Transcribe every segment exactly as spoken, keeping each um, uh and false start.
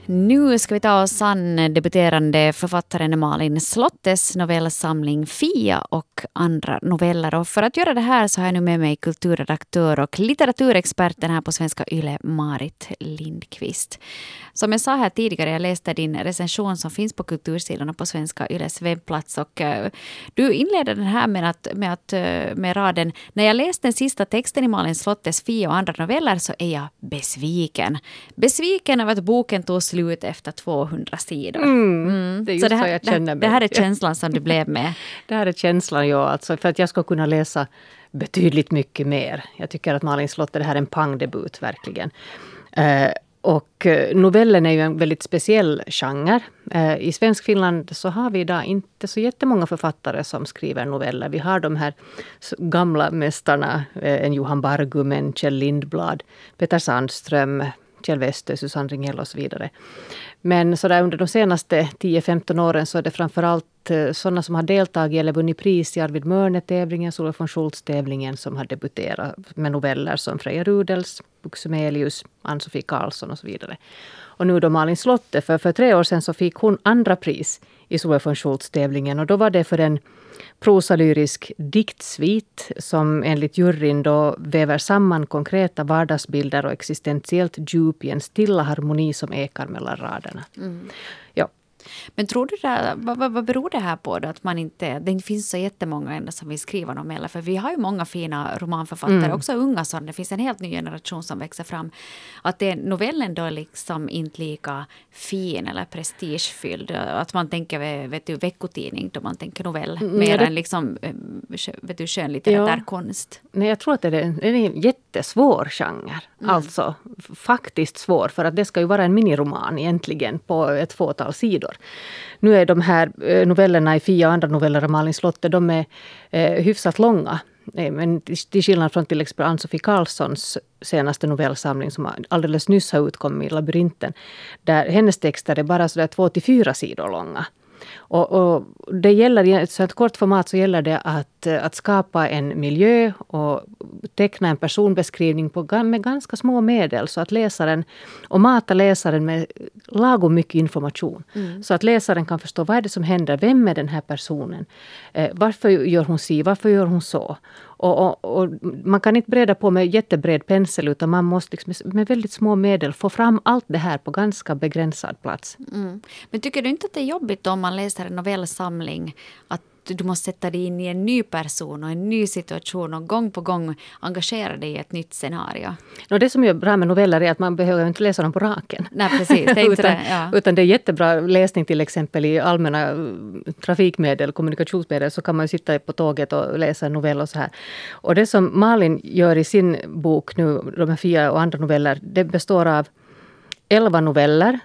Nu ska vi ta oss an debuterande författaren Malin Slottes novellsamling Fia och andra noveller. Och för att göra det här så har jag nu med mig kulturredaktör och litteraturexperten här på Svenska Yle, Marit Lindqvist. Som jag sa här tidigare, jag läste din recension som finns på kultursidorna på Svenska Yles webbplats. Och uh, du inleder den här med, att, med, att, uh, med raden: när jag läste den sista texten i Malin Slottes Fia och andra noveller så är jag besviken. Besviken över att boken tog slut efter tvåhundra sidor. Mm, mm. Det är just så, det här, så jag känner mig. Det här är känslan som du blev med. Det här är känslan, ja. Alltså, för att jag ska kunna läsa betydligt mycket mer. Jag tycker att Malin Slotte, det här är en pangdebut verkligen. Uh, Och novellen är ju en väldigt speciell genre. I svensk Finland så har vi idag inte så jättemånga författare som skriver noveller. Vi har de här gamla mästarna, en Johan Bargum, en Kjell Lindblad, Peter Sandström, Kjell Westö, Susanne Ringell och så vidare. Men så där under de senaste tio femton åren så är det framförallt sådana som har deltagit eller vunnit pris i Arvid Mörne-tävlingen, Solveig von Schultz-tävlingen, som har debuterat med noveller som Freja Rudels, Buxemelius, Ann-Sofie Karlsson och så vidare. Och nu då Malin Slotte, för, för tre år sedan så fick hon andra pris i Solveig von Schultz-tävlingen, och då var det för en prosalyrisk diktsvit som enligt juryn då väver samman konkreta vardagsbilder och existentiellt djup i en stilla harmoni som ekar mellan raderna. Mm. Ja. Men tror du det, vad, vad beror det här på då, att man inte, det finns så jättemånga ändå som vill skriva noveller? För vi har ju många fina romanförfattare, mm. också unga sådana. Det finns en helt ny generation som växer fram. Att det, novellen då liksom inte lika fin eller prestigefylld. Att man tänker, vet du, veckotidning då man tänker novell. Mm, mer det, än liksom, vet du, skönlitterär ja. konst. Nej, jag tror att det är en, det är en jättesvår genre. Mm. Alltså faktiskt svår, för att det ska ju vara en miniroman egentligen på ett fåtal sidor. Nu är de här novellerna i Fia och andra noveller av Malin Slotte, de är eh, hyfsat långa. Men till skillnad från till exempel Ann-Sofie Karlssons senaste novellsamling som alldeles nyss har utkommit i Labyrinten, där hennes texter är bara sådär två till fyra sidor långa. Och, och det gäller, i ett sådant kort format så gäller det att, att skapa en miljö och teckna en personbeskrivning på, med ganska små medel, så att läsaren, och mata läsaren med lagom mycket information. Mm. Så att läsaren kan förstå vad är det som händer, vem är den här personen, eh, varför gör hon si, varför gör hon så. Och, och, och man kan inte breda på med jättebred pensel, utan man måste liksom med väldigt små medel få fram allt det här på ganska begränsad plats. Mm. Men tycker du inte att det är jobbigt om man läser en novellsamling att du måste sätta dig in i en ny person och en ny situation och gång på gång engagera dig i ett nytt scenario? No, det som är bra med noveller är att man behöver inte läsa dem på raken. Nej, precis. Det är inte utan, det, ja. utan det är jättebra läsning till exempel i allmänna trafikmedel, kommunikationsmedel, så kan man sitta på tåget och läsa en novell och så här. Och det som Malin gör i sin bok nu, de här Fia och andra noveller, det består av elva noveller.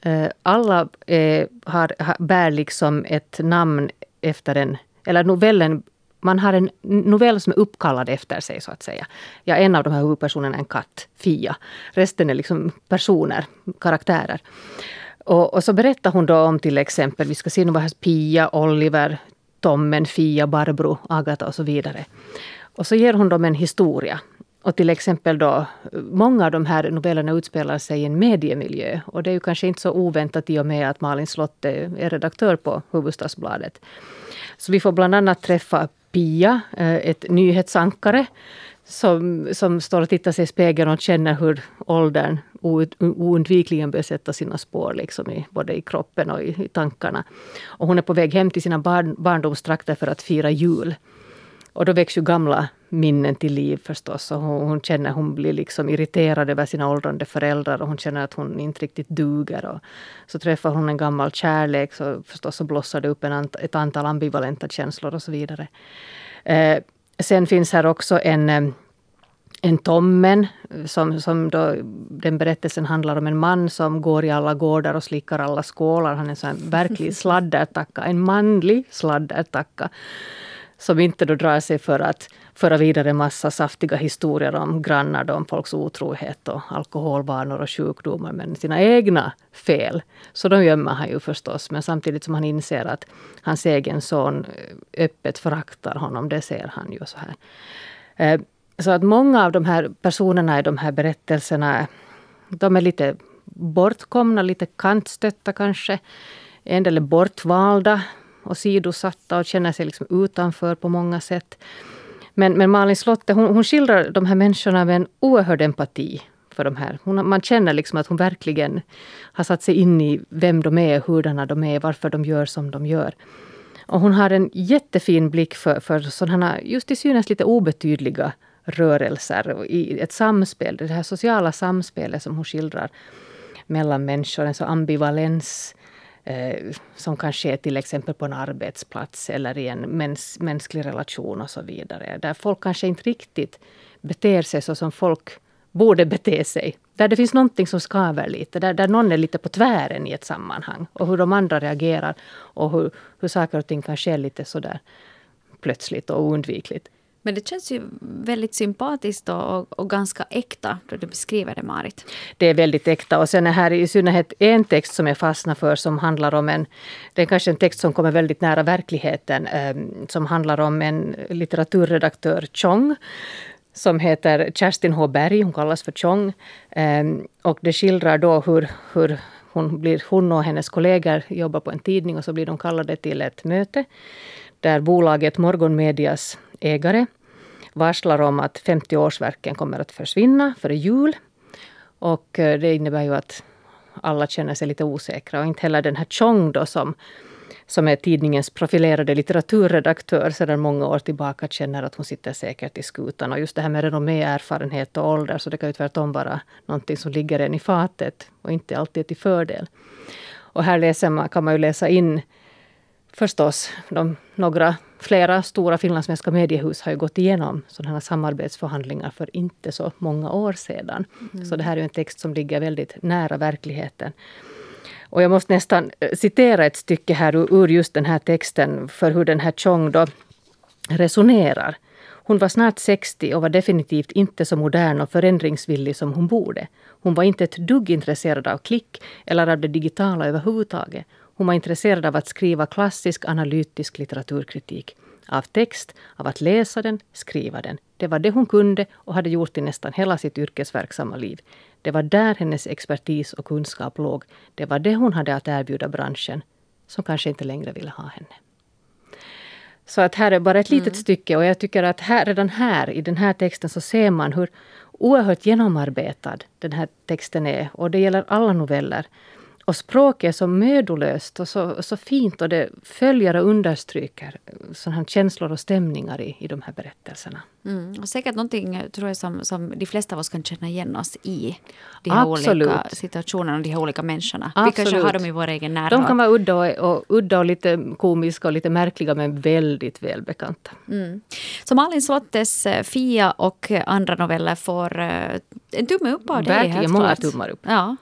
Alla eh, har, har, bär liksom ett namn efter en, eller novellen, man har en novell som är uppkallad efter sig så att säga. Ja, en av de här huvudpersonerna är en katt, Fia. Resten är liksom personer, karaktärer. Och, och så berättar hon då om till exempel, vi ska se nu vad här, Pia, Oliver, Tommen, Fia, Barbro, Agatha och så vidare. Och så ger hon dem en historia. Och till exempel då, många av de här novellerna utspelar sig i en mediemiljö. Och det är ju kanske inte så oväntat i och med att Malin Slotte är redaktör på Hufvudstadsbladet. Så vi får bland annat träffa Pia, ett nyhetsankare som, som står och tittar sig i spegeln och känner hur åldern oundvikligen börjar sätta sina spår liksom i, både i kroppen och i, i tankarna. Och hon är på väg hem till sina barn, barndomstrakter för att fira jul. Och då väcks ju gamla minnen till liv förstås. Och hon, hon känner hon blir liksom irriterad över sina åldrande föräldrar. Och hon känner att hon inte riktigt duger. Och så träffar hon en gammal kärlek. Så förstås så blossar det upp en ant- ett antal ambivalenta känslor och så vidare. Eh, sen finns här också en, en Tommen. Som, som då, den berättelsen handlar om en man som går i alla gårdar och slickar alla skålar. Han är en sån här verklig sladdertacka. En manlig sladdertacka. Som inte då drar sig för att föra vidare massa saftiga historier om grannar, då, om folks otrohet och alkoholvanor och sjukdomar. Men sina egna fel, så de gömmer han ju förstås. Men samtidigt som han inser att hans egen son öppet föraktar honom, det ser han ju så här. Så att många av de här personerna i de här berättelserna, de är lite bortkomna, lite kantstötta kanske. En del är bortvalda och sidosatta och känner sig liksom utanför på många sätt. Men, men Malin Slotte, hon, hon skildrar de här människorna med en oerhörd empati för de här. Hon, man känner liksom att hon verkligen har satt sig in i vem de är, hurdana de är, varför de gör som de gör. Och hon har en jättefin blick för, för sådana just i synes lite obetydliga rörelser i ett samspel, det här sociala samspelet som hon skildrar mellan människor, en så ambivalens eh, som kan ske till exempel på en arbetsplats eller i en mäns, mänsklig relation och så vidare. Där folk kanske inte riktigt beter sig så som folk borde bete sig. Där det finns någonting som skaver lite, där, där någon är lite på tvären i ett sammanhang och hur de andra reagerar och hur, hur saker och ting kan ske lite sådär plötsligt och oundvikligt. Men det känns ju väldigt sympatiskt och, och ganska äkta då du beskriver det, Marit. Det är väldigt äkta och sen är här i synnerhet en text som jag fastnar för som handlar om en, det är kanske en text som kommer väldigt nära verkligheten, eh, som handlar om en litteraturredaktör Chong som heter Kerstin H. Berg, hon kallas för Chong. Eh, och det skildrar då hur, hur hon, blir, hon och hennes kollegor jobbar på en tidning och så blir de kallade till ett möte där bolaget Morgonmedias ägare varslar om att femtio årsverken kommer att försvinna före jul. Och det innebär ju att alla känner sig lite osäkra. Och inte heller den här Chong då som, som är tidningens profilerade litteraturredaktör sedan många år tillbaka känner att hon sitter säkert i skutan. Och just det här med renommé, erfarenhet och ålder, så det kan ju tvärtom vara någonting som ligger en i fatet och inte alltid till fördel. Och här läser man, kan man ju läsa in förstås, de, några flera stora finlandssvenska mediehus har ju gått igenom sådana här samarbetsförhandlingar för inte så många år sedan. Mm. Så det här är en text som ligger väldigt nära verkligheten. Och jag måste nästan citera ett stycke här ur, ur just den här texten för hur den här Chong då resonerar. Hon var snart sextio och var definitivt inte så modern och förändringsvillig som hon borde. Hon var inte ett dugg intresserad av klick eller av det digitala överhuvudtaget. Hon var intresserad av att skriva klassisk analytisk litteraturkritik. Av text, av att läsa den, skriva den. Det var det hon kunde och hade gjort i nästan hela sitt yrkesverksamma liv. Det var där hennes expertis och kunskap låg. Det var det hon hade att erbjuda branschen, som kanske inte längre ville ha henne. Så att här är bara ett litet mm. stycke och jag tycker att här, redan här i den här texten så ser man hur oerhört genomarbetad den här texten är. Och det gäller alla noveller. Och språket är så mödolöst och så, så fint och det följer och understryker sådana känslor och stämningar i, i de här berättelserna. Mm. Och säkert någonting tror jag som, som de flesta av oss kan känna igen oss i. De här Absolut. olika situationerna och de här olika människorna. Absolut. Vi kanske har dem i vår egen närvaro. De kan vara udda och, och, udda och lite komiska och lite märkliga men väldigt välbekanta. Mm. Så Malin Slottes Fia och andra noveller får en tumme upp av dig. Verkligen, helt många klart. tummar upp. Ja,